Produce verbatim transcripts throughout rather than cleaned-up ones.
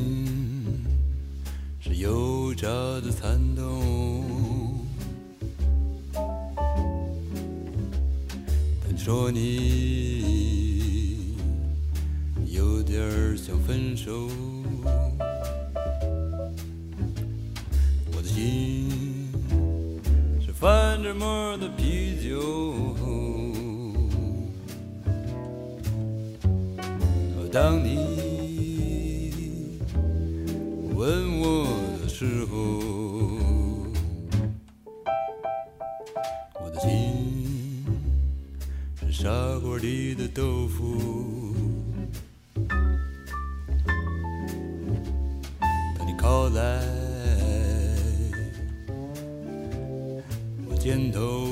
心是油炸的蚕豆，但你说你有点想分手，我的心是翻着沫的啤酒。当你问我的时候，我的心是砂锅里的豆腐。当你靠来我肩头，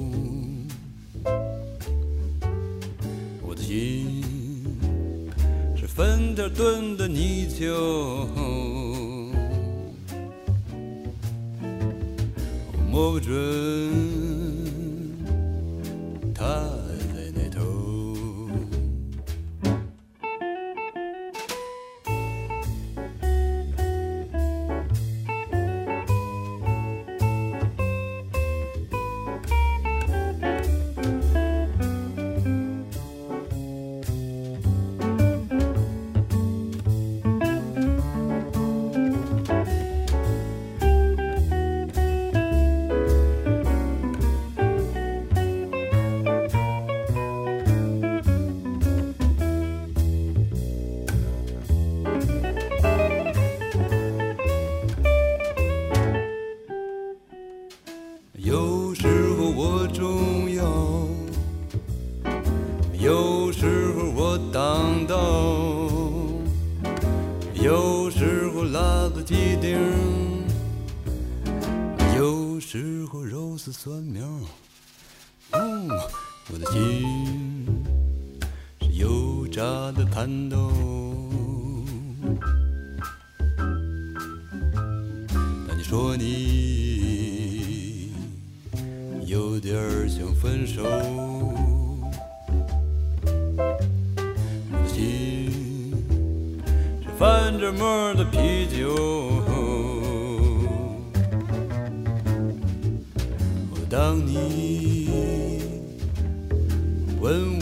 我的心分点炖的泥鳅，摸不准它在那头。有时候我重要，有时候我当道，有时候辣子鸡丁，有时候肉丝蒜苗。嗯，我的心是油炸的蚕豆，但你说你有点想分手，我的心是翻着沫的啤酒。当你问